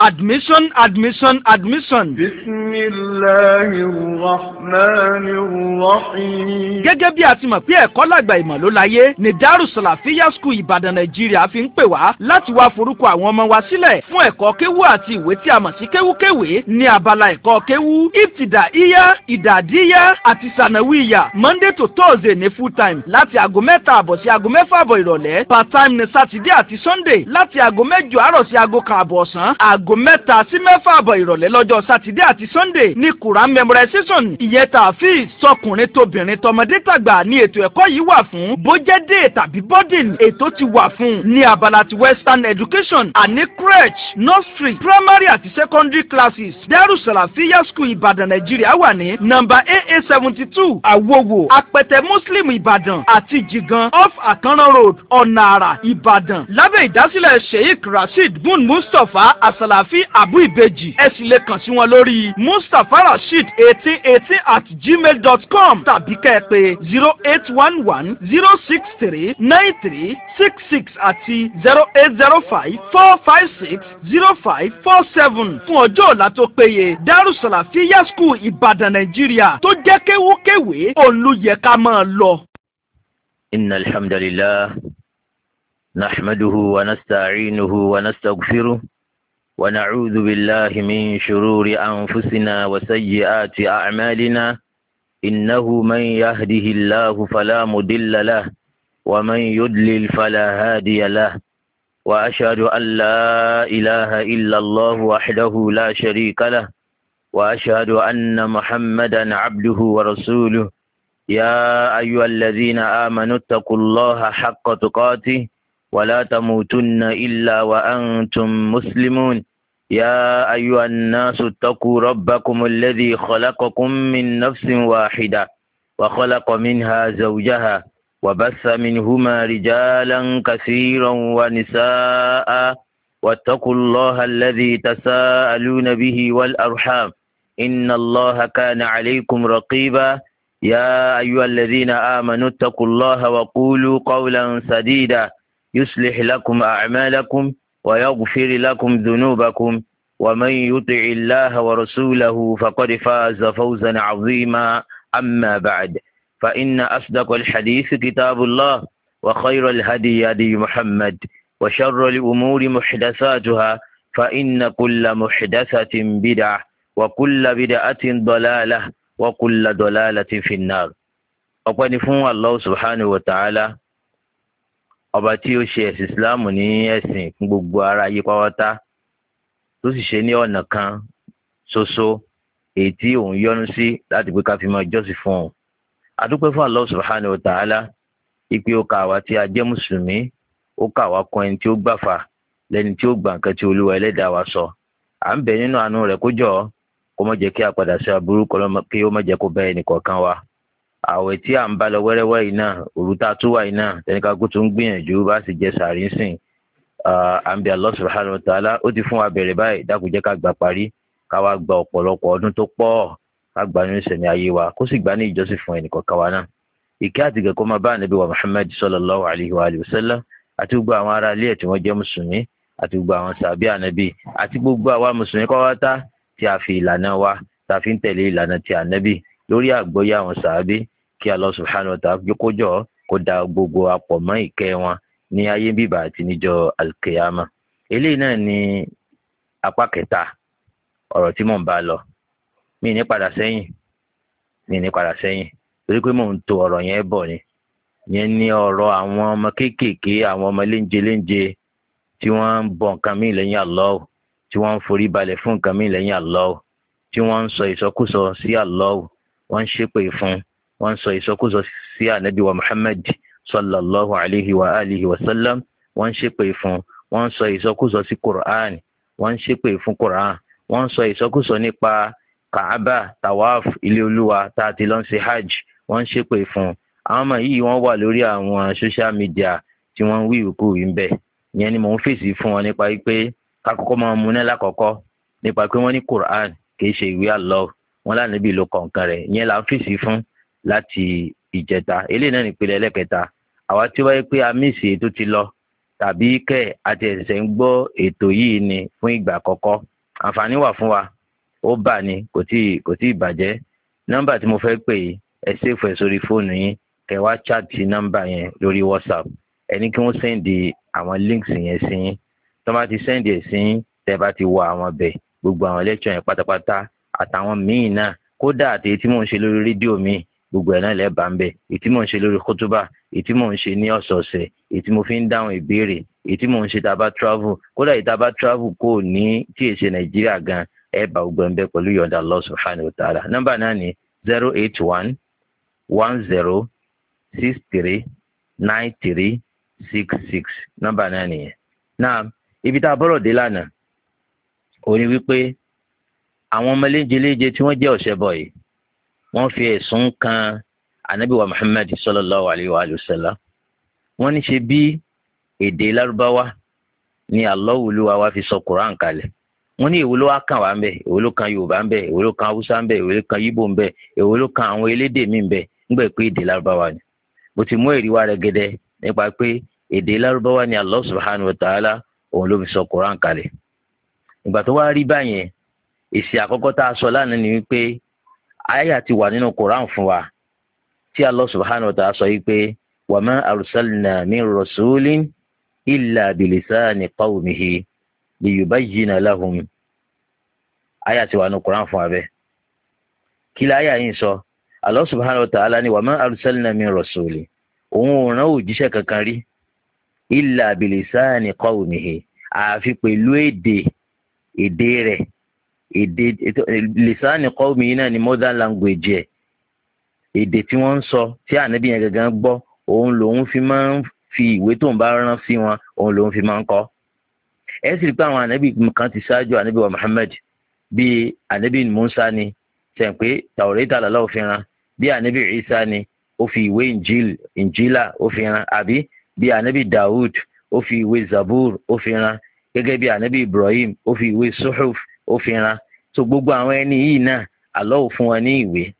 Admission, admission, admission. Bismillahirrahmanirrahim. Gẹ́gẹ́ bí a ti mọ̀ pé ẹ̀kọ́ làgbà ìmọ̀ ló láyé ní Darussalafiyya School Ìbàdàn Nàìjíríà fi ń pè wá láti wá forúkọ àwọn ọmọ wa sílẹ̀ fún ẹ̀kọ́ kéwú àti ìwé tí a mọ̀ sí kéwúkéwé ní abala ẹ̀kọ́ kéwú ibtidaiya, ìdàdíyà àti sànàwíyà Monday to Thursday ní full time láti aago 7:30 sí aago 6:30 ìrọ̀lẹ́, part time ní Saturday àti Sunday láti aago 8 àárọ̀ sí aago 1 ọ̀sán, aago 3 sí 6:30 ìrọ̀lẹ́ lọ́jọ́ Saturday àti Sunday ní Quran memorization ìyẹn tààfíì sọkùnrin tóbìnrin tọmọdé tàgbà ní ètò ẹ̀kọ́ yìí wà fún bójẹ́ day tàbí boarding ètò ti wà fún ní abala ti western education àní crèche nursery primary àti secondary classes. Darussalafiyya School Ìbàdàn Nàìjíríà wà ní nọ́mbà AA 72 Àwòwò Apẹtẹ Muslim Ìbàdàn àti Jigan off Àkànrán road Ọ̀nà Àrà Ìbàdàn lábẹ́ ìdásílẹ̀ Sheikh Rasheed Bun Mustapha Asalafi Abu Ibeji. Ẹ sì lè kàn sí wọn lórí mustafarasheed1818@gmail.com tàbí kẹ́ pè 08110639366 àti 08054560547 fún ọjọ́ ọ̀la tó péye. Darussalafiyya School Ìbàdàn Nàìjíríà tó jẹ́ kéwúkéwé òun ló yẹ ká máa lọ. Innal hamdalillah nahmaduhu wa nasta'inuhu wa nastaghfiruh wa na'udhu billahi min shururi anfusina wa sayyiati a'malina. إنه من يهده الله فلا مضل له ومن يضلل فلا هادي له وأشهد أن لا إله إلا الله وحده لا شريك له وأشهد أن محمدا عبده ورسوله يا أيها الذين آمنوا اتقوا الله حق تقاته ولا تموتن إلا وأنتم مسلمون يا أيها الناس اتقوا ربكم الذي خلقكم من نفس واحدة وخلق منها زوجها وبث منهما رجالا كثيرا ونساء واتقوا الله الذي تساءلون به والأرحام إن الله كان عليكم رقيبا يا أيها الذين آمنوا اتقوا الله وقولوا قولا سديدا يصلح لكم أعمالكم ويغفر لكم ذنوبكم ومن يطع الله ورسوله فقد فاز فوزا عظيما أما بعد فإن أصدق الحديث كتاب الله وخير الهدي هدي محمد وشر الأمور محدثاتها فإن كل محدثة بدعة وكل بدعة ضلالة وكل ضلالة في النار. ọpẹ́ ni fún Allah subhanahu wa ta'ala ọba tí ó ṣe ẹ̀sìn islam ní ẹ̀sìn fún gbogbo ara ayé pátá tó sì ṣe ní ọ̀nà kan ṣoṣo èyí tí òun yọ́nú sí láti pé ká fi máa jọ́sìn fún òun. A dúpẹ́ fún Allah subhanahu wa ta'ala ìpè ó kà wá tí a jẹ́ mùsùlùmí ó kà wá kún ẹni tí ó gbàfà lẹ́ni tí ó gbà nǹkan tí olúwa ẹlẹ́dàá wa sọ. À ń bẹ nínú àánú rẹ̀ kó jọ kó má jẹ́ kí a padà sí aburú kí ó má jẹ́ kó bá ẹnì kọ̀ọ̀kan wa. Àwẹ̀ tí à ń bá lọ wẹ́rẹ́wẹ́ yìí náà òru tá a tún wà yìí náà tẹnika kó tún gbìyànjú bá sì jẹ sàárì sìn. À ń bẹ Allah subhanahu wa ta'ala ó ti fún wa bẹ̀rẹ̀ báyìí dákun jẹ́ ká gbà parí ká wá gba ọ̀pọ̀lọpọ̀ ọdún tó pọ̀ ká gbà nínú ìsẹ̀mí ayé wa kó sì gbà ní ìjọsìn fún ẹnì kọ̀ọ̀kan wa náà. Ìkẹ́ àti ìgẹ̀ kó máa bá ànábì wa Muhammad sallallahu alayhi wa sallam àti gbogbo àwọn ará ilé ẹ̀ tí wọ́n jẹ́ mùsùlùmí àti gbogbo àwọn sàbí ànábì àti gbogbo àwa mùsùlùmí kọ́wátá tí a fi ìlànà wa tá a fi ń tẹ̀lé ìlànà ti ànábì lórí àgbọ́yé àwọn sàbí kí Allah subhanahu wa ta'ala kó jọ kó da gbogbo apọ̀ mọ́ ìkẹ́ wọn ní ayé bíbà àti níjọ́ alkiyama. Eléyìí náà ni apá kẹta ọ̀rọ̀ tí mò ń bá lọ. Mi ní padà sẹ́yìn torí pé mò ń to ọ̀rọ̀ yẹn bọ̀ ni. Yẹn ní ọ̀rọ̀ àwọn ọmọ kéékèèké àwọn ọmọ léńjeléńje tí wọ́n ń bọ nǹkan mí lẹ́yìn Allah, tí wọ́n ń forí balẹ̀ fún nǹkan mí lẹ́yìn Allah, tí wọ́n ń sọ ìsọkúsọ sí Allah, wọ́n ń ṣépè fún, wọ́n ń sọ ìsọkúsọ sí ànábì wa Muhammad sallallahu alayhi wa alihi wa sallam, wọ́n ń ṣépè fún, wọ́n ń sọ ìsọkúsọ sí Qur'an, wọ́n ń ṣépè fún Qur'an, wọ́n ń sọ ìsọkúsọ nípa Kaaba, tawaf, ilé olúwa tá a ti lọ ń ṣe hajj, wọ́n ń ṣépè fún. Àwọn ọmọ yìí wọ́n wà lórí àwọn social media tí wọ́n ń wí ìkú yìí ń bẹ̀. Ìyẹn ni mò ń fèsì fún wọn nípa pé kákọ́kọ́ máa mú náà lákọ̀ọ́kọ́ nípa pé wọ́n ní Qur'an kìí ṣe ìwé Allah, wọn lánàbí ló kọ̀ọ̀kan rẹ̀. Ìyẹn là ń fèsì fún láti ìjẹta. Eléyìí náà nípele ẹlẹ́kẹta. Àwa tí wáyé pé a mísì tó ti lọ tàbí kẹ́ àti ẹ̀sẹ̀ ń gbọ́ ètò yìí ni fún ìgbà àkọ́kọ́ àǹfààní wà fún wa ó bà ní kò tí ì bàjẹ́. nọ́mbà tí mo fẹ́ pè yìí ẹ ṣèfù ẹ̀ sórí fóònù yín kẹ́ wá chat nọ́mbà yẹn lórí WhatsApp ẹni kí wọ́n sẹ́ndì àwọn links yẹn sí yín tó bá ti sẹ́ndì ẹ̀ sí yín tẹ́ bá ti wọ àwọn bẹ̀ gbogbo àwọn lecture yẹn pátápátá àtàwọn míì náà kódà àti èyí tí mò ń ṣe lórí rédíò mi gbogbo ẹ̀ náà lẹ́ẹ̀bà ń bẹ̀ èyí tí mò ń ṣe lórí kótóbà èyí tí mò ń ṣe ní ọ̀sọ̀ọ̀sẹ̀ èyí tí mo fi ń dáhùn ìbéèrè èyí tí mò ń ṣe tá a bá travel kódà èyí tá a bá travel kò ní tí èsè Nàìjíríà gan ẹ bá gbogbo ẹ̀ ń bẹ̀ pẹ̀lú yọ̀ǹda Allah subhanahu wa ta'ala. nọ́mbà náà ni 08110639366 nọ́mbà náà nìyẹn. náà ibi tá a bọ́rọ̀ dé lánàá ó ní wípé àwọn ọmọ léjeléje tí wọ́n jẹ́ ọ̀ṣẹbọ yìí wọ́n fi ẹ̀sùn kan anabi wa Muhammad sallallahu alayhi wa sallam wọ́n ní ṣe bí èdè lárúbáwá ni Olúwa wa fi sọ Quran kalẹ̀ wọ́n ní èwo ló wá kàn wá ń bẹ̀ èwo ló kan Yorùbá ń bẹ̀ èwo ló kan Haúsá ń bẹ̀ èwo ló kan Yíbò ń bẹ̀ èwo ló kan àwọn elédè míì ń bẹ̀ nígbà pé èdè lárúbáwá ni mo ti mú èrí wa rẹ̀ gẹ́dẹ́ nípa pé èdè lárúbáwá ni Allah subhanahu wa ta'ala òun ló fi sọ Quran kalẹ̀. ìgbà tó wá rí báyẹn èsì àkọ́kọ́ tá a sọ lánàá ni wípé àyà ti wà nínú Quran fún wa tí Allah subhanahu wa ta'ala sọ wípé wa ma arsalna min rasulin illa bilisani qawmihi liyubayyina lahum. àyà ti wà nínú Quran fún wa bẹ́ẹ̀. kí la àyà yìí sọ? Allah subhanahu wa ta'ala ni wa ma arsalna min rasulin òun ò rán òjíṣẹ́ kankan rí illa bilisani qawmihi àfi pẹ̀lú èdè rẹ̀ èdè lisani qawmi yìí náà ni modern language ẹ̀ èdè tí wọ́n ń sọ tí ànábì yẹn gangan gbọ́ òun lòun fi máa ń fi ìwé tó ń bá rán sí wọn òun lòun fi máa ń kọ́. ẹ sì rí pé àwọn ànábì kan ti ṣáájú ànábì wa Muhammad bíi ànábì Musa ni sẹ́yìn pé Tawreta lọ́la òfin ran bí ànábì Isa ni ó fi ìwé Injila ó fi ran àbí bí ànábì Dawud ó fi ìwé Zabur ó fi ran gẹ́gẹ́ bí ànábì Ibrahim ó fi ìwé Suhuf ó fi ran. so gbogbo àwọn ẹni yìí náà Allah fún wọn ní ìwé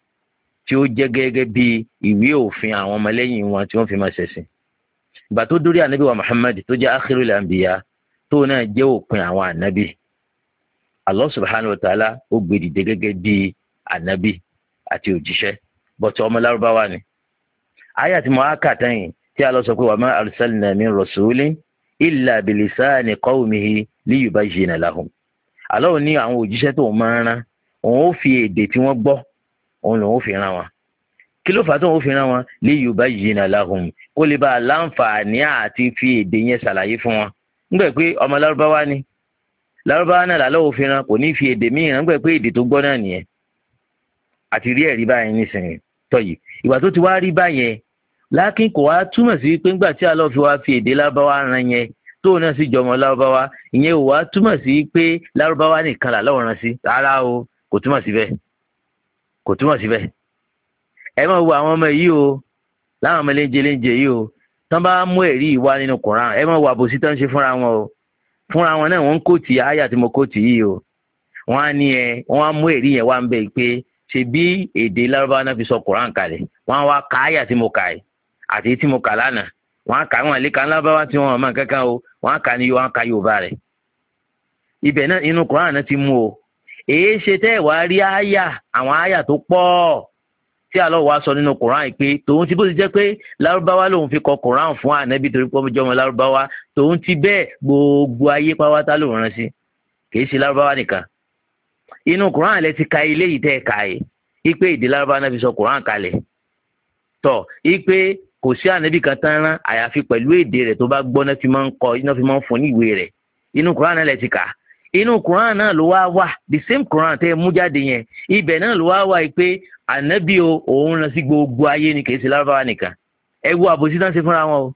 tí ó jẹ́ gẹ́gẹ́ bí ìwé òfin àwọn ọmọlẹ́yìn wọn tí wọ́n fi máa ṣẹ̀sìn. ìgbà tó dórí ànábì wa Muhammad tó jẹ́ akhirul anbiya tó náà jẹ́ òpin àwọn ànábì Allah subhanahu wa ta'ala ó gbé dìde gẹ́gẹ́ bí ànábì àti òjíṣẹ́ bọ́tọ̀ ọmọ lárúbáwá ni. àyà tí mo á kà tẹ́yìn tí Allah sọ pé wa ma arsalna min rasulin illa bilisani qawmihi liyubayyina lahum. Allah ní àwọn òjíṣẹ́ tó máa ń rán òun ó fi èdè tí wọ́n gbọ́ òun lòun ó fi rán wọn. kí ló fà á tó òun ó fi rán wọn? liyubayyina lahum kó lè bá a láǹfààní àti fi èdè yẹn ṣàlàyé fún wọn. nígbà pé ọmọ lárúbáwá ni lárúbáwá náà làlọ́ òfin rán kò ní fi èdè míì rán nígbà pé èdè tó gbọ́ náà nìyẹn. àti rí ẹ̀rí báyẹn nísìnyí tọ́yì ìgbà tó ti wá rí báyẹn lákìn kò wá túmọ̀ sí pé ńgbà tí Allah fi wá fi èdè lárúbáwá rán yẹn tóun náà sì jọmọ lárúbáwá ìyẹn ò wá túmọ̀ sí pé lárúbáwá nìkan làlọ́ rán sí rárá o kò túmọ̀ síbẹ̀ kò túmọ̀ síbẹ̀. ẹ máa wo àwọn ọmọ yìí o láwọn ọmọ léńjẹ yìí o tán bá mú ẹ̀rí ìwá nínú Quran ẹ máa wo àbòsí tán ṣe fúnra wọn o fúnra wọn náà wọ́n ń kóòtì àyà tí mo kóòtì yìí o wọ́n á ní wọ́n á mú ẹ̀rí yẹn wá ń bẹ̀ pé ṣe bí èdè lárúbáwá náà fi sọ Quran kalẹ̀ wọ́n á wá ka àyà tí mo kà yìí àti tí mo kà lánàá wọ́n á kà wọn àlékà lárúbáwá tí wọ́n mọ̀ kankan o wọ́n á kà ní wọ́n á ka Yorùbá rẹ̀ ibẹ̀ náà inú Quran náà ti mú o èé ṣe tẹ́ ẹ̀ wá rí àyà àwọn àyà tó pọ̀ tí Allah wá sọ nínú Quran pé tòun ti bó ti jẹ́ pé lárúbáwá lòun fi kọ Quran fún ànábì torí pé ọmọ jọmọ lárúbáwá tòun ti bẹ́ẹ̀ gbogbo ayé pátá lòun rán sí kìí ṣe lárúbáwá nìkan. inú Quran lẹ ti ka ilé yìí tẹ́ ẹ̀ ka yìí ipe èdè lárúbáwá náà fi sọ Quran kalẹ̀ tọ̀ ipe kò sí ànábì kan tán rán àyàfi pẹ̀lú èdè rẹ̀ tó bá gbọ́ náà fi máa ń kọ iná fi máa ń fún ní ìwé rẹ̀ inú Quran náà lẹ ti kà inú Quran náà ló wá wà the same Quran tẹ́ ẹ mú jáde yẹn ibẹ̀ náà ló wá wà pé ànábì o òun rán sí gbogbo ayé ni kìí ṣe lárúbáwá nìkan ẹ wo àbòsí tán ṣe fúnra wọn o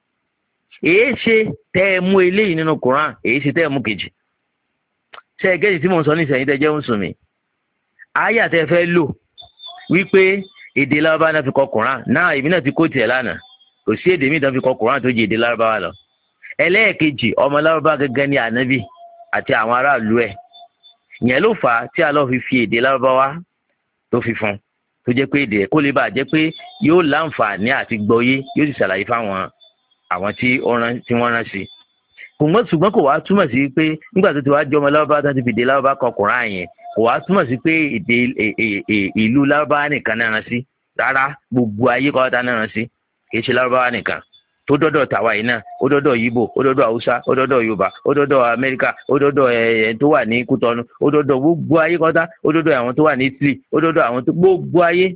èé ṣe tẹ́ ẹ mú eléyìí nínú Quran èé ṣe tẹ́ ẹ mú kejì ṣe é gẹ́gẹ́ tí mò ń sọ nísìnyí tẹ́ jẹ́ mùsùlùmí àyà tẹ́ fẹ́ lò wípé èdè lárúbáwá náà fi kọ Quran náà èmi náà ti kó tiẹ̀ lánàá kò sí èdè míì tán fi kọ Quran tó jẹ́ èdè lárúbáwá lọ ẹlẹ́ẹ̀kejì ọmọ lárúbáwá gẹ́gẹ́ ní ànábì àti àwọn aráàlú ẹ̀ ìyẹn ló fà á tí Allah fi èdè lárúbáwá tó fi fún tó jẹ́ pé èdè ẹ̀ kó lè bàa jẹ́ pé yóò láǹfààní àti gbọ́yé yóò sì ṣàlàyé fáwọn àwọn tí wọ́n rán sí. ṣùgbọ́n kò wá túmọ̀ sí pé nígbà tó ti wá jọmọ lárúbáwá tó ti fìdí lárúbáwá kọ Kùránì yẹn kò wá túmọ̀ sí pé èdè ìlú lárúbáwá nìkan náà rán sí rárá, gbogbo ayé kọ́ ta náà rán sí, kì í ṣe lárúbáwá nìkan tó dọ́dọ̀ tàwa yìí náà, ó dọ́dọ̀ Yíbò, ó dọ́dọ̀ Haúsá, ó dọ́dọ̀ Yorùbá, ó dọ́dọ̀ Amẹ́ríkà, ó dọ́dọ̀ tó wà ní Kútọ́nù, ó dọ́dọ̀ gbogbo ayé kọ́tá, ó dọ́dọ̀ àwọn tó wà ní Italy, ó dọ́dọ̀ àwọn tó gbogbo ayé.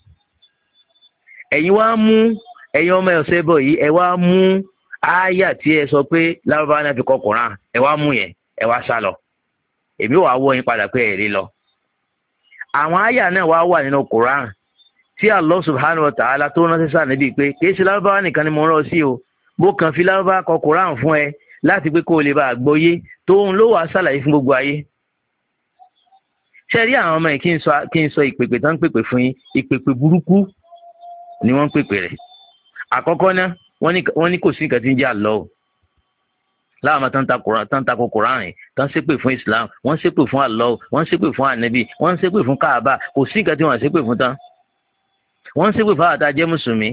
ẹ̀yin wá mú ẹ̀yin ọmọ ẹ̀sẹ̀ bọ̀ yìí ẹ wá mú ááyà tí ẹ sọ pé lárúbáwá náà fi kọ Kùránì, ẹ wá mú yẹn ẹ wá sá lọ, èmi wàá wọ́ yín padà pé ẹ̀rí lọ. àwọn ááyà náà wá wà nínú Kùránì tí Allah subhanahu wa ta'ala tó ránṣẹ́ sáà níbi pé kì í ṣe lárúbáwá nìkan ni mo rán sí o, mo kàn fi lárúbáwá kọ Kùránì fún ẹ láti pé kó o lè bá àgbọ́yé tóun ló wàá ṣàlàyé fún gbogbo ayé. ṣe rí àwọn ọmọ yìí kí n sọ ìpèpè tán ń pèpè fún yín, ìpèpè burúkú ni wọ́n ń pèpè rẹ̀. àkọ́kọ́ náà wọ́n ní kò sí nǹkan tí ń jẹ́ Allah láwọn tán tako Kùránì tán ṣépè fún Islam, wọ́n ṣépè fún Allah, wọ́n ṣépè fún Ànábì, wọ́n ṣépè fún Káàbà, kò sí nǹkan tí wọ́n ṣépè fún tán. wọ́n ṣépè fún àwọn àtàjẹ́ mùsùlùmí,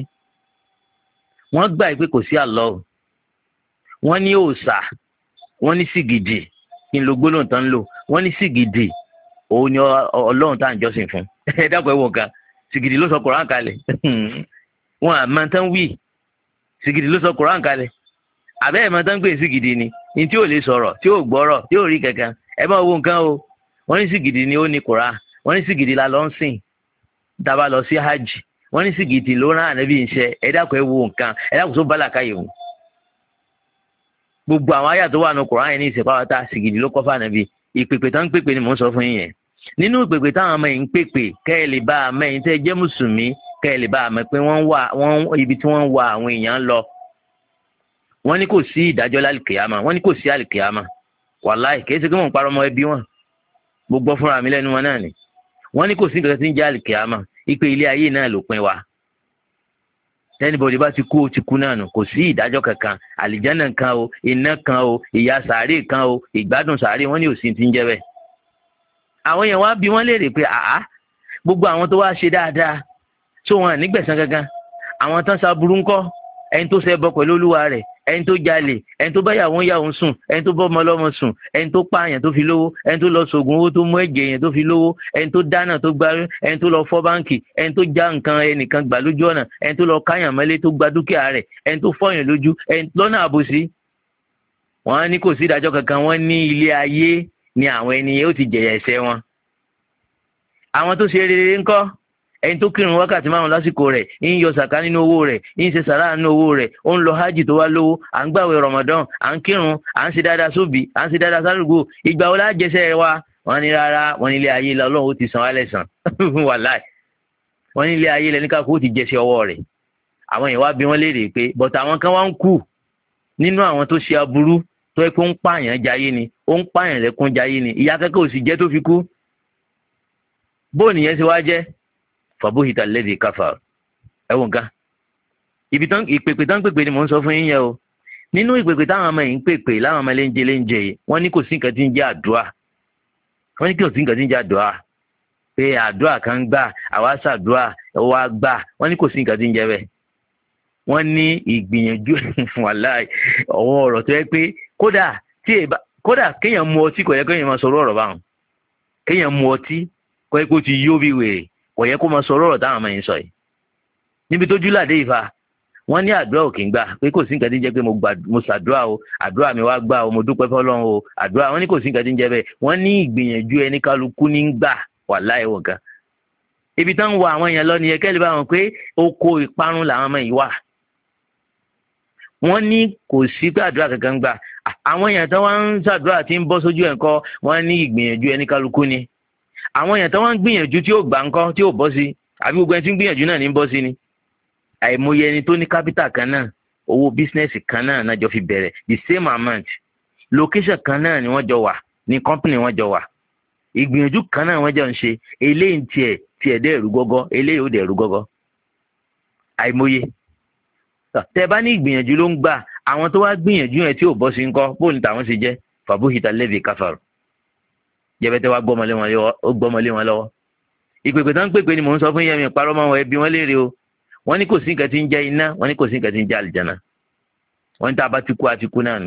wọ́n gbà pé kò sí Allah, wọ́n ní òòṣà, wọ́n ní sìgìdì, kí n lo gbólóhùn tán ń lò, wọ́n ní sìgìdì òun ni Ọlọ́run tá à ń jọ́sìn fún. ẹ dákun ẹ wò ká sìgìdì ló sọ Kùránì kalẹ̀ wọn àmọ́ tán wí sìgìdì ló sọ Kùránì kalẹ̀ àbẹ́ ẹ̀ máa tán gbé sìgìdì ni ní tí ò lè sọ̀rọ̀ tí ò gbọ́rọ̀ tí ò rí kankan ẹ máa wo nǹkan o. wọ́n ní sìgìdì ni ó ní Kùránì, wọ́n ní sìgìdì la lọ ń sìn dábàá lọ sí hajj, wọ́n ní sìgìdì ló rán Ànábì iṣẹ́. ẹ dákun ẹ wo nǹkan, ẹ dákun tó bálà káyè wò. gbogbo àwọn àyà tó wà ní Kùránì ní ìsèpáwátá sìgìdì ló kọ́ fànàbí. ìpèpè tán ń pèpè ni mò ń sọ fún yín yẹn. nínú ìpèpè táwọn ọmọ yìí ń pèpè kẹ́ ẹ lè bá a mẹ́yìn tẹ́ jẹ́ mùsùlùmí kẹ́ ẹ lè bá a mọ̀ pé ibi tí wọ́n ń wa àwọn èèyàn lọ. wọ́n ní kò sí ìdájọ́ lálìkìyàmà, wọ́n ní kò sí àlìkìyàmà. wàláì kìí ṣe kí mò ń parọ́ ọmọ ẹbí wọn, gbogbo fúnra mi lẹ́nu wọn náà ni. wọ́n ní kò sí nǹkan tí ń jẹ́ àlìkìyàmà, ipe ilé ayé náà ló pin wa. tẹ́nibọ̀dì bá ti kú ó ti kú náà nù, kò sí ìdájọ́ kankan, àlìjánà kan o, iná kan o, ìyà sàárè kan o, ìgbádùn sàárè, wọ́n ní òsì ti ń jẹ́ bẹ́ẹ̀. àwọn yẹn wá bí wọ́n léèrè pé gbogbo àwọn tó wá ṣe dáadáa tó wọn nígbẹ̀san gangan, àwọn tán ṣaburú ńkọ́, ẹni tó ṣẹbọ pẹ̀lú Olúwa rẹ̀, ẹni tó jalè, ẹni tó báyàwó yàwó sùn, ẹni tó bọ́mọ lọ́mọ sùn, ẹni tó pààyàn tó fi lówó, ẹni tó lọ sògùn owó tó mú ẹ̀jẹ̀ yẹn tó fi lówó, ẹni tó dáná tó gbárí, ẹni tó lọ fọ́ báǹkì, ẹni tó já nǹkan ẹnìkan gbà lójú ọ̀nà, ẹni tó lọ káyàn mọ́lé tó gba dúkìá rẹ̀, ẹni tó fọ́yàn lójú, ẹni lọ́nà àbòsí. wọ́n ní kò sí ìdájọ́ kankan, wọ́n ní ilé ayé ni àwọn ẹni yẹn ó ti jẹ̀yà ẹ̀ṣẹ̀ wọn. àwọn tó ṣe rere ńkọ́, ẹni tó kírun wákàtí 5 lásìkò rẹ̀, ń yọ sàká nínú owó rẹ̀, ń ṣe sàrà nínú owó rẹ̀, ó ń lọ hajj tó wá lówó, à ń gbàwé Ramadan, à ń kírun, à ń ṣe dáadáa sóbì, à ń ṣe dáadáa sárúgbó, ìgbà wo la jẹsẹ̀ wa? wọ́n ní rárá, wọ́n ní ilé ayé la Ọlọ́run ó ti san wálẹ̀ sàn. wàláì wọ́n ní ilé ayé lẹ́ni káàkó ó ti jẹsẹ̀ ọwọ́ rẹ̀. àwọn yẹn wá bí wọ́n léèrè pé bọ́tà àwọn kan wá ń kú nínú àwọn tó ṣe aburú tó yẹ pé ó ń pààyàn jayé ni, ó ń pààyàn lẹ́kún jayé ni, ìyà kẹ́kẹ́ ò sì jẹ́ tó fi kú. bóò nìyẹn ṣe wá jẹ́ fàbúhìtà lẹ́dí káfà. ẹ̀wọ̀n nǹkan ìpèpè tán pèpè ni mò ń sọ fún yín yẹn o. nínú ìpèpè táwọn ọmọ yìí ń pèpè láwọn ọmọ léńjẹ yìí, wọ́n ní kò sí nǹkan tí ń jẹ́ àdúrà, wọ́n ní kò sí nǹkan tí ń jẹ́ àdúrà, pé àdúrà kan gbà, àwa ṣàdúrà wa gbà, wọ́n ní kò sí nǹkan tí ń jẹ́ bẹ́ẹ̀. wọ́n ní ìgbìyànjú wàláì ọ̀wọ́ ọ̀rọ̀ tó yẹ pé kódà kéèyàn mu ọtí kò yẹ kéèyàn máa sọ̀rọ̀ ọ̀rọ̀ báwọn, kéèyàn mu ọtí kò yẹ kó ti yó bí wèrè, kò yẹ kó máa sọ̀rọ̀ ọ̀rọ̀ táwọn ọmọ yìí sọ yìí. níbi tó júlàdé ìfà wọ́n ní àdúrà ò kì í gbà, pé kò sí nǹkan tí ń jẹ́ pé mo ṣàdúrà o, àdúrà mi wá gbà o, mo dúpẹ́ fọ́lọ́run o, àdúrà, wọ́n ní kò sí nǹkan tí ń jẹ́ bẹ́ẹ̀. wọ́n ní ìgbìyànjú ẹni kálukú ní ń gbà wàláì wọ̀ gan. ibi tán ń wọ àwọn èèyàn lọ nìyẹn, kẹ́lẹ́ bá wọn pé oko ìparun làwọn ọmọ yìí wà. wọ́n ní kò sí pé àdúrà kankan gbà. àwọn èèyàn tán wá ń ṣàdúrà tí ń bọ́ sójú ẹ̀ ńkọ́, wọ́n ní ìgbìyànjú ẹni kálukú ni. àwọn èèyàn tán wá ń gbìyànjú tí ó gbà ńkọ́, tí ó bọ́ sí, àbí gbogbo ẹni tí ń gbìyànjú náà ní ń bọ́ sí ni. àìmọye ẹni tó ní kápítà kan náà, owó bísínẹ́sì kan náà náà jọ fi bẹ̀rẹ̀, the same amount, location kan náà ni wọ́n jọ wà, ní company wọ́n jọ wà, ìgbìyànjú kan náà wọ́n jọ ń ṣe, eléyìí tiẹ̀ dẹ̀ ẹ̀rú gọ́gọ́, eléyìí ó dẹ̀ ẹ̀rú gọ́gọ́. àìmọye tẹ bá ní ìgbìyànjú ló ń gbà, àwọn tó wá gbìyànjú yẹn tí ò bọ́ sí ńkọ́, bóun ní tàwọn ṣe jẹ́ fàbúhìtà lẹ́dí káfàrù. jẹ́bẹ́tẹ́ wá gbọ́mọlé wọn lọ́wọ́. ìpèpè tán ń pèpè ni mò ń sọ fún yẹmi ìparọ́ mọ́ wọn ẹbí wọn léèrè o. wọ́n ní kò sí nǹkan tí ń jẹ́ iná, wọ́n ní kò sí nǹkan tí ń jẹ́ àlìjáná, wọ́n ní tá a bá ti kú àti kú náà nù.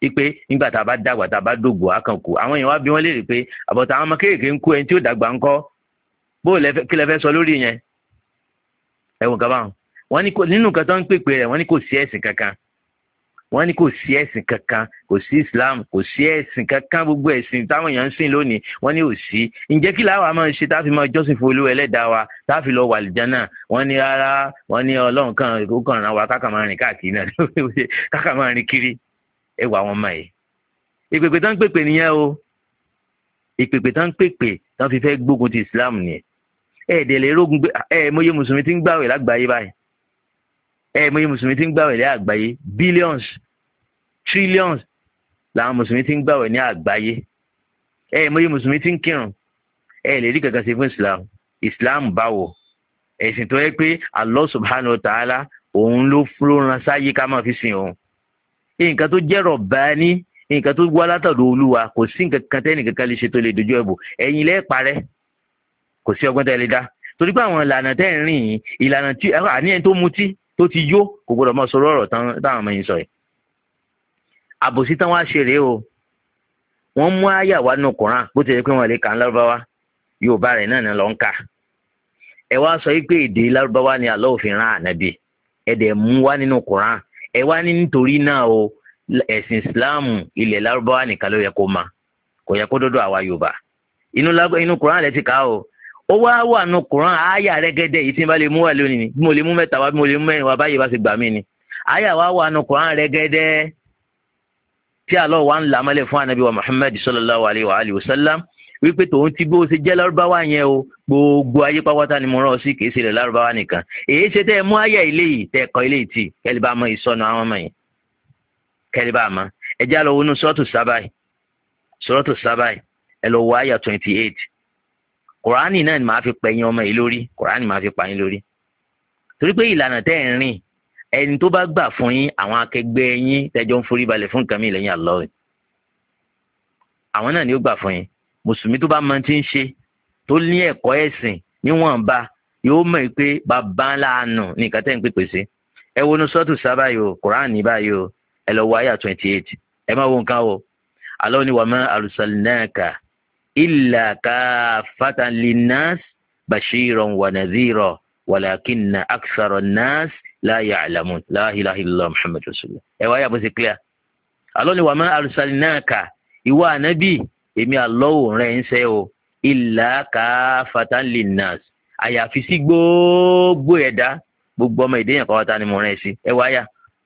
wípé nígbà tá a bá dàgbà tá a bá dògbò á kàn kú. Àwọn èèyàn wá bí wọ́n léèrè pé àbọ̀tà àwọn ọmọ kéèké ń kú, ẹni tí ó dàgbà ń kọ́, kí lẹ fẹ́ sọ lórí yẹn? Ẹ̀wọ̀n kan báwọn. Wọ́n ní nínú nǹkan tó ń pèpè rẹ̀, wọ́n ní kò sí ẹ̀sìn kankan. Wọ́n ní kò sí ẹ̀sìn kankan, kò sí Islam, kò sí ẹ̀sìn kankan, gbogbo ẹ̀sìn táwọn èèyàn ń sìn lónìí wọ́n ní ò sí. Ǹjẹ́ kí láwa máa ń ṣe táfi máa jọ́sìn fún Olúwa ẹlẹ́dàá wa, táfi lọ wà àlìjánnà? Wọ́n ní rárá, wọ́n ní Ọlọ́run kan ó kàn rán wa káka máa rìn káàkiri náà káka máa rìn kiri. Ẹ wà wọn máa yìí. Ìpèpè tán ń pèpè nìyẹn o. Ìpèpè tán ń pèpè tán fi fẹ́ gbógun ti Islam nìyẹn. Ẹ̀ẹ́dẹ̀lẹ̀ rógun gbé mọ́yé mùsùlùmí tí ń gbàwẹ̀ lágbàáyé báyìí. Mọ́yé mùsùlùmí tí ń gbàwẹ̀ ní àgbáyé, billions, trillions làwọn mùsùlùmí tí ń gbàwẹ̀ ní àgbáyé. Mọ́yé mùsùlùmí tí ń kírun. Lè rí kankan sí fún Islam báwo? Ẹ̀sìn tó yẹ pé Allah subhanahu wa ta'ala òun ló ran sáyé ká máa fi sìn òun. Nǹkan tó jẹ́ Rabbani, nǹkan tó wá látọ̀dọ̀ Olúwa, kò sí nǹkan kan tẹ́nì kankan lè ṣe tó lè dojú ẹ̀bù. Ẹ̀yin lẹ́ parẹ́, kò sí ọgbọ́n tẹ́ lè dá. Torí pé àwọn ìlànà tẹ́ ń rìn yìí, ìlànà tí àníyàn tó mutí tó ti yó kò gbọdọ̀ mọ sọ̀rọ̀ ọ̀rọ̀ táwọn ọmọ yìí sọ yìí. Àbòsí tán wá ṣe rèé o. Wọ́n mú àyà wá nínú Kùránì bó ti yẹ pé wọ́n lè kà ń Lárúbáwá, Yorùbá rẹ̀ náà ni lọ́ ń kà. Ẹ wá sọ pé èdè Lárúbáwá ni Allah fi rán Ànábì. Ẹ dẹ̀ mú wá nínú Kùránì. Ẹ wá ní nítorí náà o, ẹ̀sìn Ìsìláàmù ilẹ̀ Lárúbáwá nìkan ló yẹ kó máa, kò yẹ kó dọ́dọ̀ àwa Yorùbá. Inú Kùránì lẹ ti kà o. Ó wá wà nínú Kùránì àyà rẹ́gẹ́dẹ́ yìí tí n bá lè mú wà lónìí ni, bí mo lè mú mẹ́ta wá, bí mo lè mú mẹ́rin wá, báyìí bá ti gbà mí ni. Àyà wá wà nínú Kùránì rẹ́gẹ́dẹ́ tí Allah wá ń là mọ́lẹ̀ fún Ànábì wa Muhammad sallallahu alayhi wa alihi wa sallam wípé tòun ti bó ṣe jẹ́ Lárúbáwá yẹn o, gbogbo ayé pátá ni mo rán ọ sí, kìí ṣe ilẹ̀ Lárúbáwá nìkan. Èyí ṣe tẹ́ ẹ mú àyà ilé yìí tẹ́ ẹ kọ ilé yìí tì kẹ́lí bá mọ ìsọnù àwọn ọmọ yìí, kẹ́lí bá mọ. Ẹ já lọ wọnú Suratu Sábà, ẹ lọ wọ àyà 28. Kùránì náà ni màá fi pẹ̀yìn ọmọ yìí lórí, Kùránì màá fi pààyàn lórí. Torí pé ìlànà tẹ́ ẹ̀ ń rìn, ẹni tó bá gbà fún yín, àwọn akẹgbẹ́ yín tẹ́jọ́ ń forí balẹ̀ fún nǹkan mi lẹ́yìn Allah, àwọn náà ni ó gbà fún yín. Mùsùlùmí tó bá mọ tí ń ṣe, tó ní ẹ̀kọ́ ẹ̀sìn níwọ̀nba, yóò mọ̀ pé bàbá ńlá àánú ní nǹkan tẹ́ ń pèpè sí. Ẹ wo ní Suratu Sábà yìí o, Kùránì báyìí o, ẹ lọ wọ àyà 28. Ẹ má wo nǹkan o. Allah ni wa ma arsalnaka illa kaffatan linnas bashiran wa nadhira walakinna akthara an-nas la ya'lamun. La ilaha illallah Muhammad rasulullah. Ẹ wáyà bó ṣe clear. Allah ni wa ma arsalnaka, ìwọ ànábì èmi Allah rẹ̀ ń ṣe o, illa kaffatan linnas, àyàfi sí gbogbo ẹ̀dá, gbogbo ọmọ ìdéyàn kọ́wátá ni mo rẹ̀ sí. Ẹ wáyà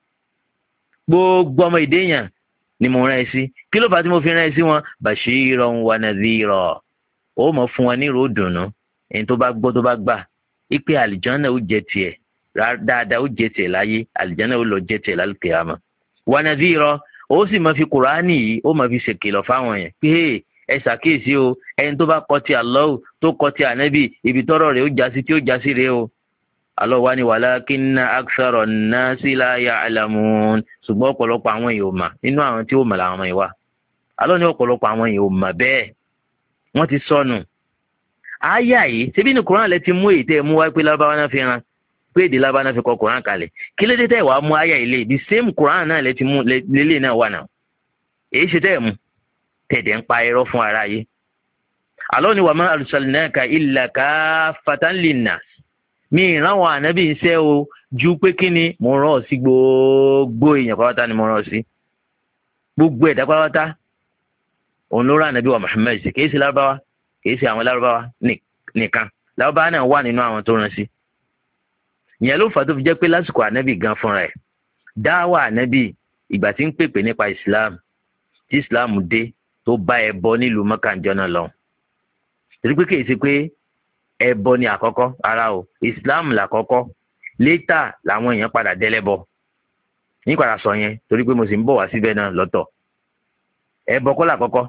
gbogbo ọmọ ìdéyàn ni mo rán ẹ sí. Kí ló fà tí mo fi rán ẹ sí wọn? Bashiran wa nadhira. Ó mọ̀ fún wọn ní ìró ìdùnnú. Ẹni tó bá gbọ́ tó bá gbà, ipe àlìjánà ó jẹ tiẹ̀, dáadáa ó jẹ tiẹ̀ láyé, àlìjánà ó lọ jẹ tiẹ̀ lálùkìyámà. Wa nadhira, ó sì máa fi Kùránì yìí, ó máa fi ṣèkìlọ̀ fáwọn yẹn pé ẹ ṣàkíyèsí o, ẹni tó bá kọ̀ ti Allah tó kọ̀ ti Ànábì, ibi tọ́rọ̀ rẹ̀ ó jásí tí ó jásí rẹ̀ o. Allah wá ní walakinna akthara an-nasi la ya'lamun, ṣùgbọ́n ọ̀pọ̀lọpọ̀ àwọn èèyàn ò mà, nínú àwọn tí ó mọ̀ làwọn ọmọ yìí wà. Allah ní ọ̀pọ̀lọpọ̀ àwọn èèyàn ò mà bẹ́ẹ̀, wọ́n ti sọnù. Àyà yìí ṣebí ní Kùránì lẹ ti mú èyí tẹ́ ẹ mú wá pé Lárúbáwá náà fi hàn, pé èdè Lárúbáwá náà fi kọ Kùránì kalẹ̀. Kí ló dé tẹ́ ẹ wàá mú àyà ilé, the same Kùránì náà lẹ ti mú lélẹ̀ náà wà náà. Èyí ṣe tẹ́ ẹ mú tẹ̀dẹ̀ ń pa irọ́ fún ara yìí. Allah ní wa ma arsalnaka illa kaffatan linnas, mi ìrànwọ́ ànábì ń ṣe o, ju pé kí ni mo rán ọ sí gbogbo èèyàn pátá ni mo rán ọ sí, gbogbo ẹ̀dá pátá. Òun ló rán ànábì wa Muhammad sí, kìí ṣe Lárúbáwá, kìí ṣe àwọn Lárúbáwá nìkan, Lárúbáwá náà wà nínú àwọn tó rán sí. Ìyẹn ló fà tó fi jẹ́ pé lásìkò ànábì gan fúnra ẹ̀, dáwà ànábì ìgbà tí ń pèpè nípa Islam, tí Islam dé tó bá ẹbọ nílùú Mẹ́kà ńjọ́ náà lọ. Torí pé kìí ṣe pé ẹbọ ni àkọ́kọ́, ara o, Islam làkọ́kọ́, létà làwọn èèyàn padà dẹ́lẹ́bọ. Ní padà sọ yẹn torí pé mo sì ń bọ̀ wá síbẹ̀ náà lọ́tọ̀. Ẹbọ kọ́ làkọ́kọ́,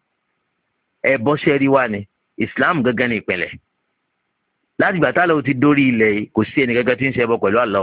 ẹbọ ṣẹ́rí wà ní Islam gẹ́gẹ́ ní ìpìlẹ̀. Láti ìgbà tá ló ti dórí ilẹ̀ yìí, kò sí ẹni gẹ́gẹ́ tí ń ṣẹbọ pẹ̀lú Allah.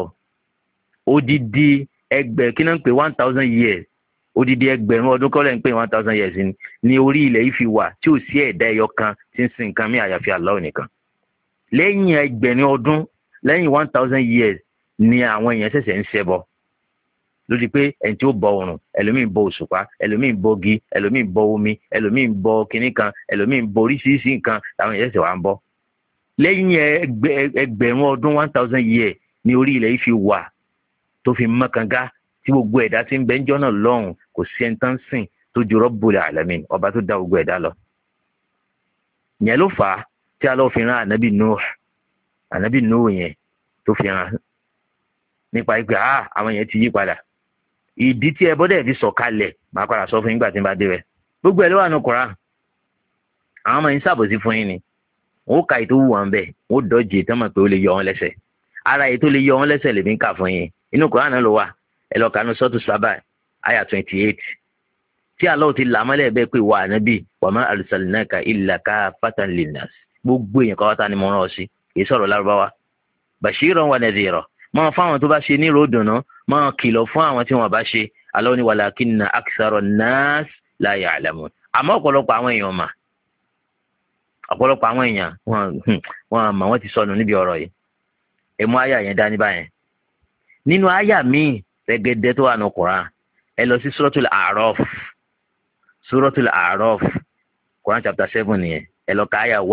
Odidi kí náà ń pè 1000 years, odidi ẹgbẹ̀rún ọdún kọ́lẹ̀ ń pè 1000 years ni orí ilẹ̀ yìí fi wà, tí ò sí ẹ̀dá ẹyọ kan tí ń sin nǹkan mí àyàfi Allah nìkan. Lẹ́yìn ẹgbẹ̀rin ọdún, lẹ́yìn 1000 years ni àwọn èèyàn ṣẹ̀ṣẹ̀ ń ṣẹbọ. lórí pé ẹni tí ó bọ oòrùn, ẹlòmíì bọ òṣùpá, ẹlòmíì bọ igi, ẹlòmíì bọ omi, ẹlòmíì bọ kinní kan, ẹlòmíì bọ oríṣiríṣi nǹkan táwọn èèyàn ṣẹ̀ṣẹ̀ wá ń bọ. lẹ́yìn ẹgbẹ̀rún ọdún 1000 years ni orí ilẹ̀ yìí fi wà tó fi mọ́ kanga tí gbogbo ẹ̀dá tí ń bẹ ń jọ́nà lọ́hùn kò sí ẹni tán sìn tó ju Rabbul Alamin, ọba tó dá gbogbo ẹ̀dá lọ. ìyẹn ló fà á tí Allah fi rán ànábì Nuh yẹn tó fi hàn nípa ìpè àwọn yẹn ti yí padà. ìdí tí ẹbọ dẹ̀ fi sọ̀kalẹ̀ máa padà sọ fún yín gbà tí n bá dé rẹ̀. gbogbo ẹ̀ ló wà ní Kùránì. àwọn ọmọ yín ṣàbòsí fún yín ni. wọ́n ka ètò wù wọn bẹ́ẹ̀ wọ́n dọ́jì tán mọ̀ pé ó lè yọ wọn lẹ́sẹ̀. ara ètò lè yọ wọn lẹ́sẹ̀ lèmi ń kà fún yín. inú Kùránì náà ló wà. ẹ lọ kànú sọ́tù Sábà àyà 28. tí Allah ti là mọ́lẹ̀ bẹ́ẹ̀ pé wà ànábì wa ma arsalnaka illa kaffatan linnas. gbogbo èèyàn kọ́wọ́ta ni mo rán ọ sí. kì í sọ̀rọ̀ Lárúbáwá. bashiran wa nadhira. máa fáwọn tó bá ṣe ní ròdùnú máa kìlọ̀ fún àwọn tí wọ́n bá ṣe. Allah ní walakinna akthara an-nas la ya'lamun. àmọ́ ọ̀pọ̀lọpọ̀ àwọn èèyàn wọ́n ti sọnù níbi ọ̀rọ̀ yìí. ẹ mú àyà yẹn dání báyẹn. nínú àyà míì rẹ̀gẹ̀dẹ̀ tó wà ní Qur'an ẹ lọ sí Suratul A'raf Quran chapter 7 nìyẹn. ẹ lọ ka àyà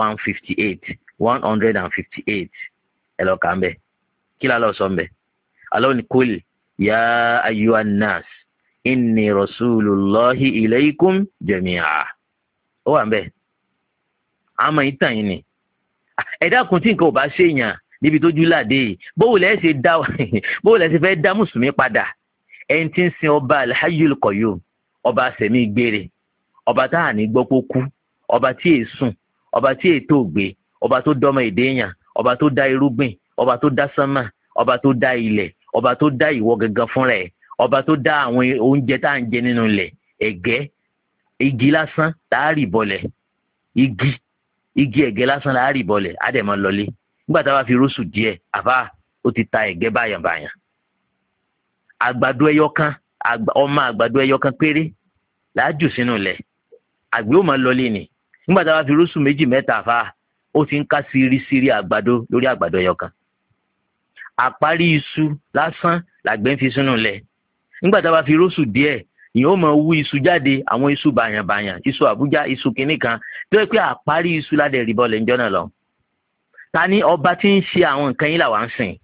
158 ẹ lọ kà ń bẹ̀. kí la lọ sọ ń bẹ̀? Allah ní kul ya ayyuhan nas inni rasulullahi ilaykum jami'a. ó wà ń bẹ̀. àmọ́ ìtàn yìí ni ẹ dákun tí nǹkan ò bá ṣèyàn níbi tójú láde yìí bóòwò lẹ́sẹ̀ fẹ́ dá mùsùlùmí padà. ẹni tí ń sin ọba al-Hayyul Qayyum, ọba sẹ̀mí gbére, ọba tá à ní gbọ́ pé ó kú, ọba tí è sùn, ọba tí è tó gbé, ọba tó dọ́mọ èdè èèyàn, ọba tó dá irúgbìn, ọba tó dá sánmà, ọba tó dá ilẹ̀, ọba tó dá ìwọ gangan fúnra ẹ̀, ọba tó dá àwọn oúnjẹ tá à ń jẹ nínú ilẹ̀, ẹ̀gẹ́, igi lásán láàrì bọlẹ̀, igi ẹ̀gẹ́ lásán láàrì bọlẹ̀ á dẹ̀ máa lọlé. nígbà tá a bá fi rósù díẹ̀ àbá ó ti ta ẹ̀gẹ́ báyànbáyàn. àgbàdo ẹyọ kan ọmọ àgbàdo ẹyọ kan péré láàjù sínú ilẹ̀ àgbẹ̀ ó máa lọlé ni. nígbà tá a bá fi rósù 2 3 àfà ó ti ń ká sírísírí àgbàdo lórí àgbàdo ẹyọ kan. àparí iṣu lásán làgbẹ̀ ń fi sínú ilẹ̀. nígbà tá a bá fi rósù díẹ̀ ìyẹn ó máa wú iṣu jáde, àwọn iṣu bàyànbàyàn, iṣu Àbújá, iṣu kìnnì kan tó yẹ pé àparí iṣu ládẹ̀ rí bọ́ọ̀lù ńjọ́ náà lọ. ta ni ọba tí ń ṣe àwọn nǹkan yìí làwa ń sìn?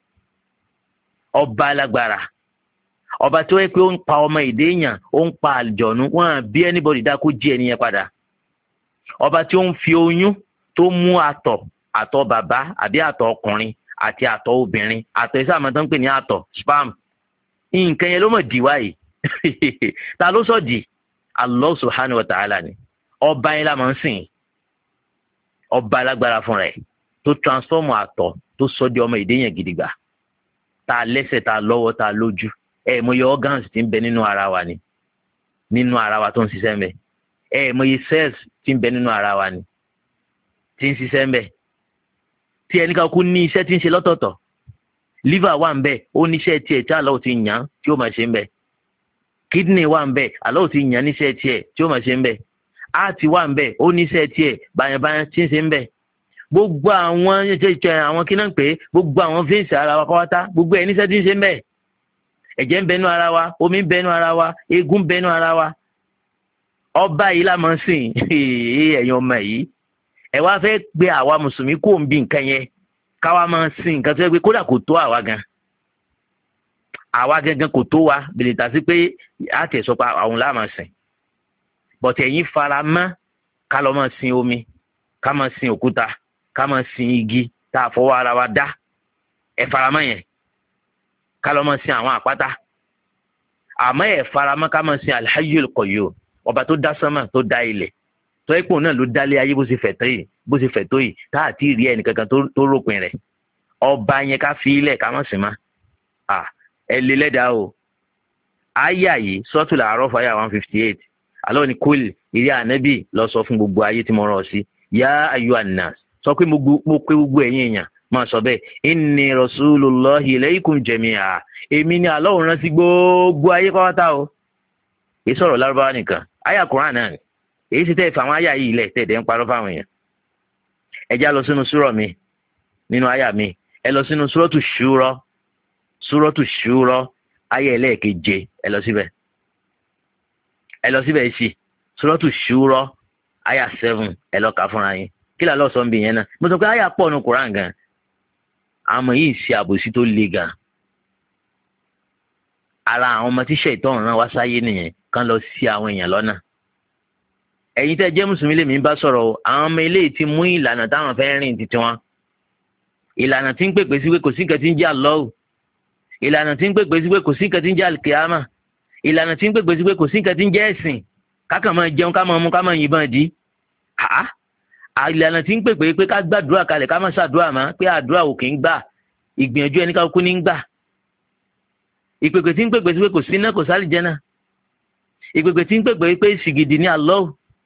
ọba alágbára, ọba tó yẹ pé ó ń pa ọmọ èdè èèyàn, ó ń pa àlùjọ̀nú, wọn bí anybody dá kó jí ẹnìyẹn padà. ọba tí ó ń fi oyún tó mú àtọ̀ bàbá àbí àtọ̀ ọkùnrin àti àtọ̀ obìnrin, àtọ̀ iṣẹ́ àmọ́ tó ń pè ní àtọ̀ sperm, nǹkan yẹn ló mọ̀ dì wáyé. ta ló sọ di? Allah subhanahu wa ta'ala ni. ọba yẹn la máa ń sìn, ọba alágbára fúnra ẹ̀ tó transform àtọ̀ tó sọ di ọmọ èdè yẹn gidigba. ta lẹ́sẹ̀, ta lọ́wọ́, ta lójú. mo yẹ organs tí ń bẹ nínú ara wa ni, nínú ara wa tó ń ṣiṣẹ́ ń bẹ. mo yẹ cells tí ń bẹ nínú ara wa ni tí ń ṣiṣẹ́ ń bẹ. tí ẹnìkan kú ní iṣẹ́ tí ń ṣe lọ́tọ̀ọ̀tọ̀. liver wà ń bẹ, ó níṣẹ́ tiẹ̀ tí Allah ti yàn tí ó máa ṣe ń bẹ. kidney wà ń bẹ, Allah ti yàn níṣẹ́ tiẹ̀ tí ó máa ṣe ń bẹ. heart wà ń bẹ, ó níṣẹ́ tiẹ̀ bàyànbàyàn tí ń ṣe ń bẹ. gbogbo àwọn àwọn kí náà ń pè é, gbogbo àwọn veins ara wa kọ́wátá, gbogbo ẹ̀ níṣẹ́ tí ń ṣe ń bẹ. ẹ̀jẹ̀ ń bẹnu ara wa, omi ń bẹnu ara wa, eegun ń bẹnu ara wa. ọba yìí la máa ń sìn. ẹ̀yin ọmọ yìí ẹ wá fẹ́ gbé àwa mùsùlùmí kó ń bí nǹkan yẹn káwa máa sìn nǹkan tó yẹ pé kódà kò tó àwa gan. àwa gangan kò tó wa bèrè tà sí pé á tẹ̀ sọ pé àwọn la máa sìn. bọ̀tẹ̀ ẹ̀yin fara mọ́ ká lọ máa sin omi, ká máa sin òkúta, ká máa sin igi tá a fọwọ́ ara wa dá. ẹ fara mọ́ yẹn ká lọ máa sin àwọn àpáta. àmọ́ ẹ fara mọ́ ká máa sin al-Hayyul Qayyum, ọba tó dá sánmà tó dá ilẹ̀ tó ipò náà ló dálé ayé bó ṣe fẹ̀ tó yìí tá à ti rí ẹnìkankan tó ròpin rẹ̀. ọba yẹn ká fi ilẹ̀ ká má sìn má. ẹ lè lẹ́dàá o. àyà yìí Suratul A'raf àyà 158. Allah ní kúl ìrẹ́ ànábì lọ sọ fún gbogbo ayé tí mo rán ọ sí. ya ayyuhan nas, sọ pé mo pé gbogbo ẹ̀yin èèyàn máa sọ bẹ́ẹ̀. inni rasulullahi ilaykum jami'a. èmi ni Allah rán sí gbogbo ayé pátá o. èyí sọ̀rọ̀ Lárúbáwá nìkan, àyà Kùránì náà ni. èyí sì tẹ́ ìfà àwọn àyà yìí ilẹ̀ tẹ̀dẹ̀ ń parọ́ fáwọn èèyàn. ẹ já lọ sínú súrọ̀ mi, nínú àyà mi, ẹ lọ sínú Suratu Shura ayé ẹlẹ́ẹ̀keje ẹ lọ síbẹ̀ sí Suratu Shura àyà 7 ẹ lọ kà fúnra yín kí làlọ́ sọ ń bì yẹn náà mo sọ pé àyà pọ̀ nu Quran gan àmọ́ yìí ṣe àbòsí tó le gan ara àwọn ọmọ tíṣẹ́ ìtọ́run náà wá sáyé nìyẹn kán lọ sí àwọn èèyàn lọ́nà ẹ̀yin tẹ́ jẹ́ mùsùlùmí lèmi bá sọ̀rọ̀ o àwọn ọmọ eléyìí ti mú ìlànà táwọn fẹ́ rìn títí wọn ìlànà tí ń pèpè sí pé kò sí nǹkan tí ń jẹ́ Allah ìlànà tí ń pèpè sí pé kò sí nǹkan tí ń jẹ́ al-qiyama ìlànà tí ń pèpè sí pé kò sí nǹkan tí ń jẹ́ ẹ̀sìn kákan máa jẹun ká máa mú ká máa yìnbọn dì ìlànà tí ń pèpè pé ká gbàdúrà kalẹ̀ ká máa ṣàdúrà mọ́ pé àdúrà ò kì í gbà ìgbìyànjú ẹni ká kú ní gbà ìpèpè tí ń pèpè sí pé kò sí náà kò sálì jẹ́ náà ìpèpè tí ń pèpè pé sìgìdì ní Allah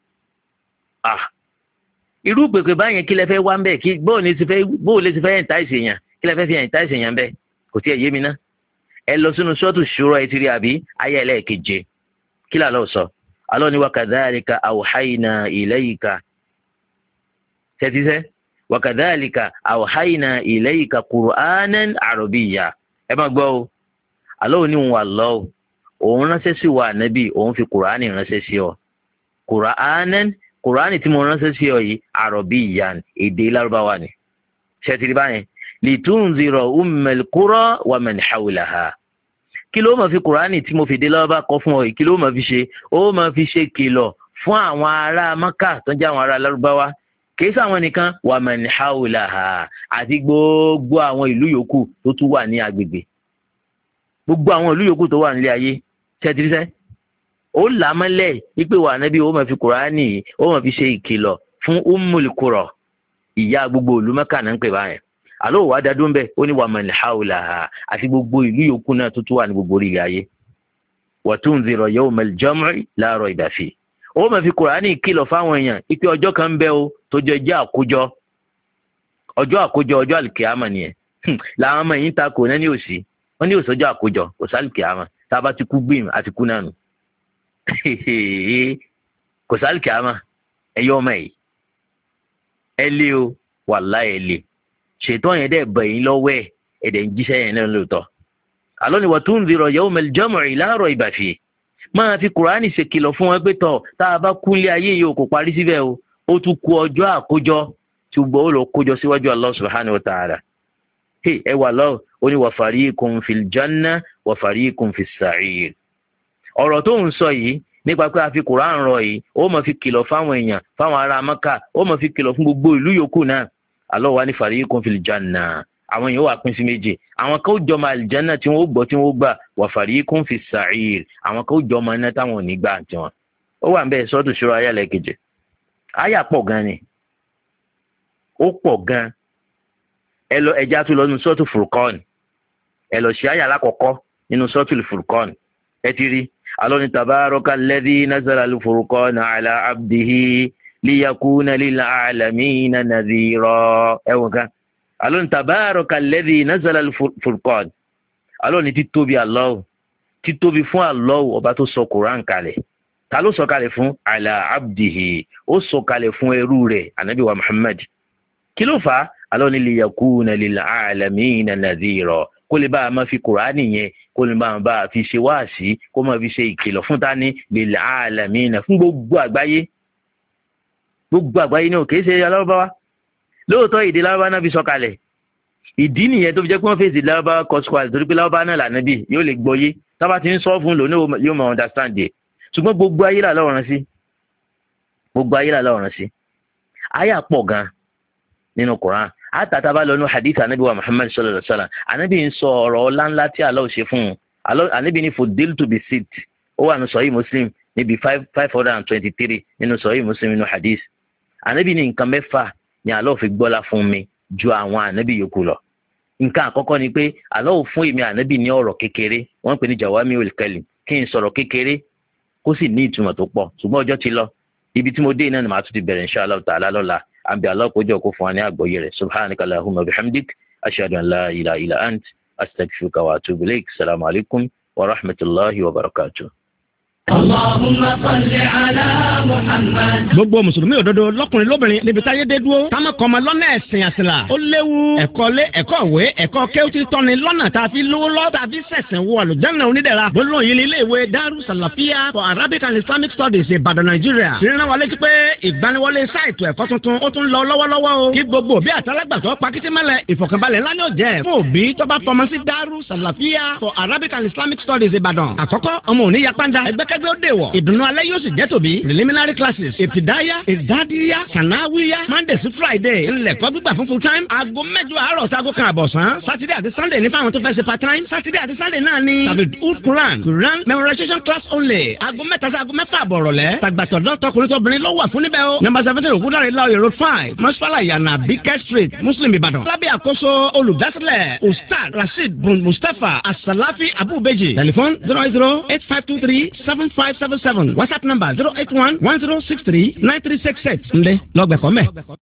irú pèpè báyẹn kí lẹ fẹ́ wá ń bẹ̀ kí bóò lè ti fẹ́ ẹ̀ǹtá ìsèyàn kí lẹ fẹ́ fi ẹ̀ǹtá ìsèyàn bẹ̀ kò tí ẹ̀ yé mi ná ẹ lọ sínú Suratu Shura ẹ ti rí àbí ayé ẹlẹ́ẹ̀keje kí làlọ́ sọ Allah ni wa kadhalika awhayna ilayka tẹ́tíṣẹ́ wa kadhalika awhayna ilayka Qur'anan arabiyya ẹ máa gbọ́ o Allah ní òun wà lọ́wọ́ òun ránṣẹ́ sí wa ànábì òun fi Qur'ani ránṣẹ́ sí ọ Qur'ani tí mo ránṣẹ́ sí ọ yìí arabiyyan èdè lárúbáwá ni ṣẹ́tìrì báyẹn litunzira ummal qura wa man hawlaha kí ló máa fi Qur'ani tí mo fi dé lọ́wọ́ bá kọ́ fún ọ yìí kí ló máa fi ṣe ó máa fi ṣe kìlọ̀ fún àwọn ará Mákà tó ń jẹ́ àwọn ará lárúbáwá kìí sáwọn nìkan wa man hawlaha àti gbogbo àwọn ìlú yòókù tó tún wà ní agbègbè gbogbo àwọn ìlú yòókù tó wà nílé ayé ṣẹ́tìrìṣẹ́ ó là mọ́lẹ̀ wípé wà nábì ó máa fi Qur'ani ó máa fi ṣe ìkìlọ̀ fún ummul qura ìyá gbogbo ìlú Mákà náà ń pè báyẹn àlọ́ wàá dadú ń bẹ̀ ó ní wa man hawlaha àti gbogbo ìlú yòókù náà tó tún wà ní gbogbo orílẹ̀ ayé wa tunzira yawmal jam'i la rayba fi ó máa fi Qur'ani kìlọ̀ fáwọn èèyàn ipe ọjọ́ kan ń bẹ o tó jẹ́ ọjọ́ àkójọ ọjọ́ àlùkìyàmà nìyẹn làwọn ọmọ yìí ń ta kò náà ní òsì wọ́n ní òsọjọ́ àkójọ kò sálùkìyàmà tá a bá ti kú gbìm àti kú náà nù kò sálùkìyàmà ẹ̀yọ́ ọmọ yìí ẹ lé o wàláhì ẹ lé ṣètò yẹn dẹ́ bẹ̀ yín lọ́wọ́ ẹ̀dẹ̀ ń jíṣẹ́ yẹn náà lóòótọ́ Allah ni wa tunzira yawmal jam'i la rayba fi máa fi Qur'ani ṣe kìlọ̀ fún wọn pé tọ̀ tá a bá kúnlé ayé yìí kò parí síbẹ̀ o ó tún kù ọjọ́ àkójọ tí gbọ́ ó lọ kójọ síwájú Allah subhanahu wa ta'ala ẹ wà lọ́wọ́ ó ní wa fariqun fil janna wa fariqun fis sa'ir ọ̀rọ̀ tó ń sọ yìí nípa pé a fi Qur'an rọ yìí ó máa fi kìlọ̀ fáwọn èèyàn fáwọn ará Mákà ó máa fi kìlọ̀ fún gbogbo ìlú yòókù náà Allah wà ní fariqun fil janna àwọn èèyàn wà pín sí méjì àwọn kan ó jọmọ àlìjánná tí wọn ó gbọ́ tí wọn ó gbà wa fariqun fis sa'ir àwọn kan ó jọmọ iná táwọn ò ní gbà tiwọn ó wà ń bẹ Suratu Shura ayé ẹlẹ́keje àyà pọ̀ gan ni ó pọ̀ gan ẹ lọ ẹja tó lọ nínú Suratu Furqan ẹ lọ ṣe àyà alákọ̀ọ́kọ́ nínú Suratu Furqan ẹ ti rí Allah ní tabarakal ladhi nazala al-furqana ala abdihi liyakuna lil alamina nadhira ẹ̀wọ̀n kan Allah ní tabarakal ladhi nazala al-furqan Allah ní títóbi Allah títóbi fún Allah ọba tó sọ Quran kalẹ̀ ta ló sọ kalẹ̀ fún ala abdihi ó sọ kalẹ̀ fún ẹrú rẹ̀ anabi wa Muhammad kí ló fà á Allah ní liyakuna lil alamina nadhira kó lè bá a máa fi Kùránì yẹn kó lè bá a fi ṣe wáàsí kó máa fi ṣe ìkìlọ̀ fún tani lil alamina fún gbogbo àgbáyé ní òkè ṣe alárúbáwá lóòótọ́ èdè lárúbáwá náà fi sọ kalẹ̀ ìdí nìyẹn tó fi jẹ́ pé wọ́n fèsì lárúbáwá kọ́sùkwàlì torí pé lárúbáwá náà lànà bí yóò lè gbọ́yé tábà ti ń sọ fún lòun yóò máa understand ẹ̀ ṣùgbọ́n gbogbo ayé là lọ́rùn sí àyà pọ̀ gan nínú Kùránì àtàtà bá lọ́nu hadith anabi wa Muhammad sallallahu alaihi wa sallam anabi ń sọ ọ̀rọ̀ ọlá ńlá tí Allah ṣe fún un anabi ní fudiltu bi sit ó wà ní Sahih Muslim níbi 523 nínú Sahih Muslim nínú hadith anabi ní nǹkan mẹ́fà ni Allah fi gbọ́lá fún mi ju àwọn anabi yòókù lọ nǹkan àkọ́kọ́ ni pé Allah fún èmi anabi ní ọ̀rọ̀ kékeré wọ́n pè ní jawami'ul kalim kí n sọ̀rọ̀ kékeré kó sì ní ìtumọ̀ tó pọ̀ ṣùgbọ́n ọjọ́ ti lọ ibi tí mo dé iná ni màá tún ti bẹ̀rẹ̀ inshallah ta'ala lọ́la àbí Allah kó jẹ́ kó fún wa ní àgbọ́yé rẹ̀ subhanaka allahumma bihamdik ashhadu an la ilaha illa ant astaghfiruka wa atubu ilaik assalamu alaikum wa rahmatullahi wa barakatuh. Allahumma salli ala Muhammad. Gbogbo mùsùlùmí òdodo lọ́kùnrin lóbìnrin níbi táyé dé dúró. Táwọn kan máa lọ́nà ẹ̀sìn àṣìlá. Ó léwu. Ẹ̀kọ́ lé ẹ̀kọ́ ìwé ẹ̀kọ́ kéwùtì tọ́ni lọ́nà tá a fi lówó lọ́ tá a fi sẹ̀sìn wọ àlùjánnà onídẹ̀ra. Gbólóhùn yìí ní ilé ìwé Daru Salafia for Arabic and Islamic Studies Ìbàdàn Nàìjíríà. Ìrìnà wa létí pé ìgbaniwọlé sáìtù ẹ̀kọ́ tuntun ó tún lọ lọ́wọ́lọ́wọ́ o. Kí gbogbo òbí àtàlágbàtọ́ pakitimẹ́lẹ̀ ìfọ̀kànbalẹ̀ ńlá ni ó jẹ́ fún òbí tó bá fọmọ sí Daru Salafia for Arabic and Islamic Studies Ìbàdàn. Àkọ́kọ́ ọmọ òní yapanda ẹgbẹ́kẹ́gbẹ́ ó dèwọ̀. Ìdùnnú alẹ́ yóò sì jẹ́ tòbí. Preliminary classes ìtìdáyà ìdádíyà sànáwíyà Monday sí Friday ńlẹ̀kọ́ gbígbà fún full time. Aago 8 àárọ̀ sago kan àbọ̀sán. Saturday àti Sunday ní fáwọn tó fẹ́ ṣe part time. Saturday àti Sunday náà ní Tawhid Quran memorization class only. Aago 3 sí aago 6 àbọ̀rọ̀lẹ́. Tàgbàtọ̀dọ́ tọkùnrin tóbìnrin ló wà fún níbẹ̀ o. Number 17 Ògúndàrí Láòyè Road 5 Mọ́sálà Yànà Bíkẹ́ Street Muslim Ìbàdàn. Lábẹ́ àkóso olùdásílẹ̀ Ustaz Rasheed Bun Mustapha Asalafi Abubeji. Telephone 08085237577. WhatsApp number 08110639366. Ǹdẹ́ lọ́gbẹ̀kọ́ mẹ́.